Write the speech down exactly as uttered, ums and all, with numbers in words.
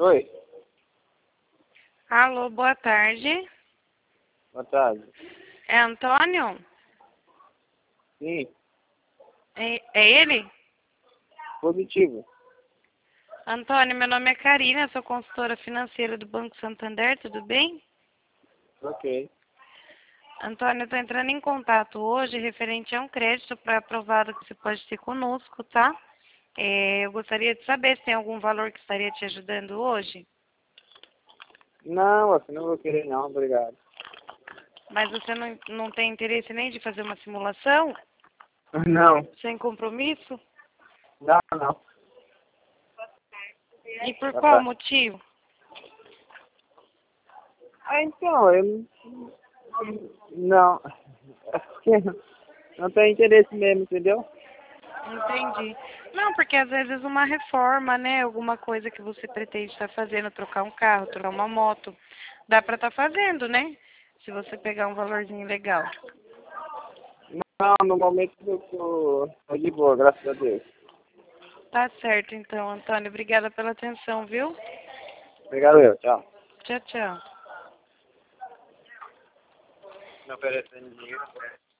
Oi, Alô, boa tarde. boa tarde. É Antônio? Sim, É, é ele? positivo. Antônio, meu nome é Karina, sou consultora financeira do Banco Santander, tudo bem? Ok. Antônio, eu estou entrando em contato hoje referente a um crédito para aprovado que você pode ter conosco, tá? É, eu gostaria de saber se tem algum valor que estaria te ajudando hoje, Não, assim não vou querer não, obrigado. mas você não, não tem interesse nem de fazer uma simulação, Não, sem compromisso? não, não. E por Tá qual certo. motivo? Ah, então, eu não. É porque não tenho interesse mesmo, entendeu? Entendi. Não, porque às vezes uma reforma, né? Alguma coisa que você pretende estar fazendo, trocar um carro, trocar uma moto, dá para estar fazendo, né? Se você pegar um valorzinho legal. Não, no momento eu tô, tô de boa, graças a Deus. Tá certo, então, Antônio. Obrigada pela atenção, viu? Obrigado eu, tchau. Tchau, tchau. Me oferecendo dinheiro.